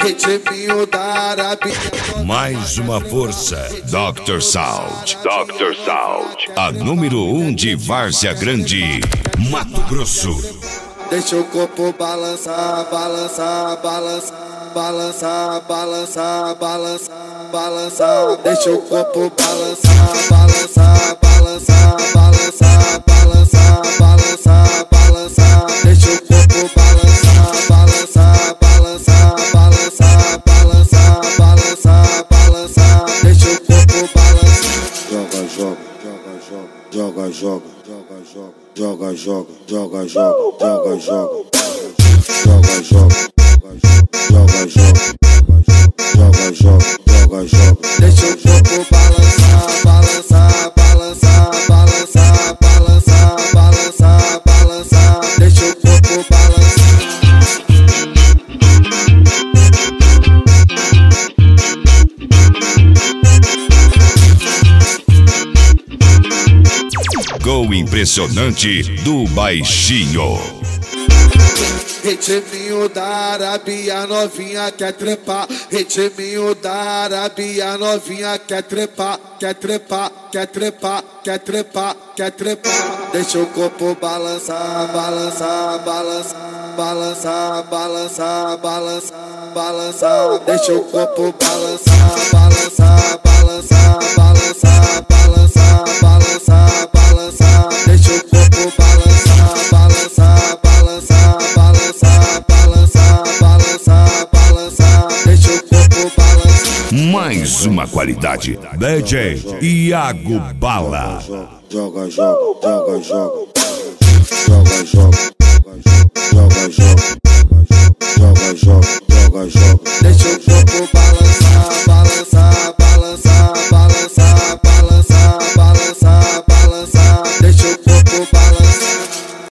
ritminho da Arábia. Mais uma força. Dr. Sound. Dr. Sound. A número 1 de Várzea Grande, Mato Grosso. Deixa o corpo balançar, balançar, balançar, balançar, balançar, balançar, balançar. Deixa o corpo balançar, balançar, balançar, balançar, balançar, balançar, balançar. Deixa o corpo balançar, balançar, balançar, balançar, balançar, balançar, balançar. Deixa o corpo balançar. Joga, joga, joga, joga, joga, joga, joga, joga, joga, joga, joga, joga, joga, joga, joga, joga, joga. Deixa o corpo balançar, balançar, balançar, balançar, balançar, balançar, balançar. Deixa o corpo balançar. Gol impressionante do Baixinho. Ritminho da Arábia, novinha quer trepar. Ritminho da Arábia, novinha quer trepar, quer trepar, quer trepar, quer trepar, quer trepar. Deixa o corpo balançar, balançar, balançar, balançar, balançar, balançar, balançar. Deixa o corpo balançar, balançar, balançar, balançar, balançar, balançar, balançar. Deixa o corpo balançar, balançar, balançar, balançar, balançar, balançar, balançar. Deixa o corpo balançar. Mais uma qualidade. DJ Iago Bala. Joga, joga, joga, joga, joga, joga, joga, joga, joga, joga, joga, joga. Deixa o corpo balançar.